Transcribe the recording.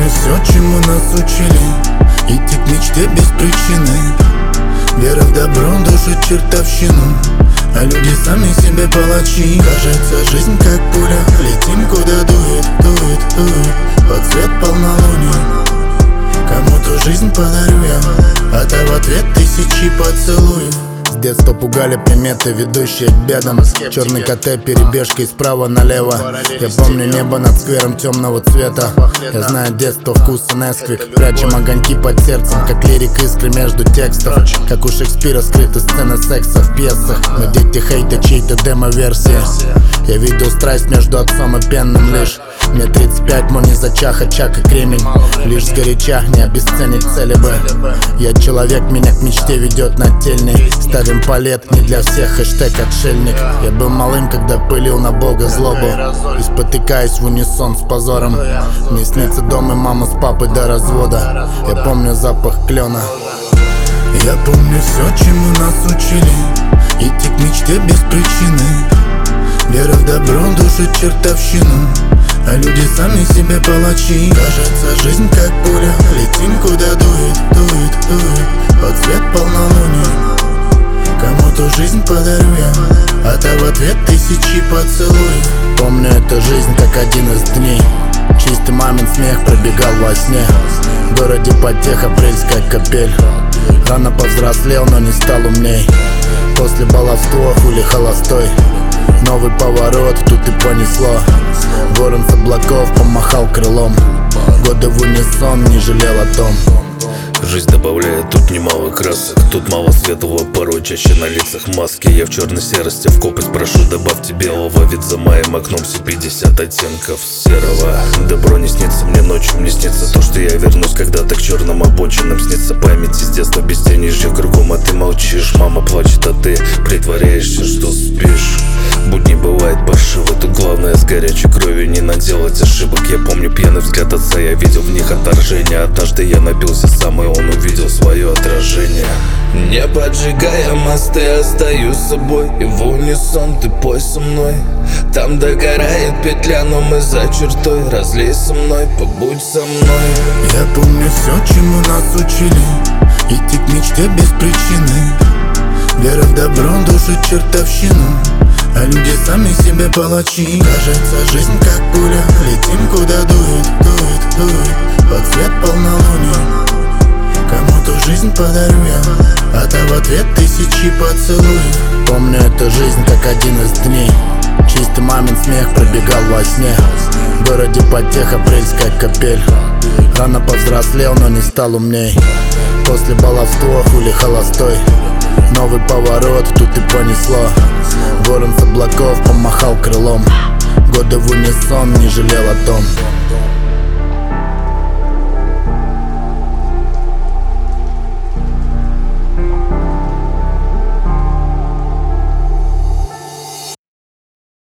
помню все, чему нас учили. Идти к мечте без причины. Вера в добро душит чертовщину, а люди сами себе палачи. Кажется, жизнь как пуля, летим куда дует, дует, дует. Под цвет полнолуния кому-то жизнь подарю я, а та в ответ тысячи поцелуев. С детства пугали приметы, ведущие к бедам. Черный КТ, перебежкой справа налево. Я помню небо над сквером темного цвета. Я знаю детство, вкуса Несквик. Прячем огоньки под сердцем, как лирик искры между текстов. Как у Шекспира скрыты сцены секса в пьесах. Мы дети хейта, чьей-то демо-версия. Я видел страсть между отцом и пенным лишь. Мне 35, мой не зачах, очаг и кремень. Лишь сгоряча, не обесценить цели бы. Я человек, меня к мечте ведет нательный. Ставим палет, не для всех, хэштег отшельник. Я был малым, когда пылил на Бога злобу, и спотыкаясь в унисон с позором. Мне снится дом и мама с папой до развода. Я помню запах клена. Я помню все, чему нас учили. Идти к мечте без причины. Вера в добро душит чертовщину, а люди сами себе палачи. Кажется, жизнь как пуля, летим куда дует, дует, дует. Под цвет полнолуния кому-то жизнь подарю я, а та в ответ тысячи поцелуев. Помню эту жизнь как один из дней. Чистый мамин смех пробегал во сне. В городе потех, апрельская капель. Рано повзрослел, но не стал умней. После баловства хули холостой. Новый поворот, тут и понесло. Ворон с облаков помахал крылом. Годы в унисон, не жалел о том. Жизнь добавляет тут немало красок. Тут мало светлого, порой чаще на лицах маски. Я в черной серости в копоть прошу, добавьте белого. Ведь за моим окном все 50 оттенков серого. Добро не снится мне ночью, мне снится то, что я вернусь когда-то к черным обочинам. Снится память из детства без тени, ждет кругом, а ты молчишь. Мама плачет, а ты притворяешься, что спишь. Будни бывает паршиво, тут главное с горячей кровью не наделать ошибок. Я помню пьяный взгляд отца, я видел в них отторжение. Однажды я напился сам, и он увидел свое отражение. Не поджигая мосты, остаюсь собой, и в унисон ты пой со мной. Там догорает петля, но мы за чертой. Разлей со мной, побудь со мной. Я помню все, чему нас учили. Идти к мечте без причины. Вера в добро душит чертовщину, а люди сами себе палачи. Кажется, жизнь как пуля, летим куда дует, дует, дует. Под цвет полнолуния кому-то жизнь подарю я, а та в ответ тысячи поцелуев. Помню эту жизнь как один из дней. Чистый мамин смех пробегал во сне. В городе потех, апрельская капель. Рано повзрослел, но не стал умней. После баловства хули холостой. Новый поворот, тут и понесло. Ворон с облаков помахал крылом. Годы в унисон, не жалел о том.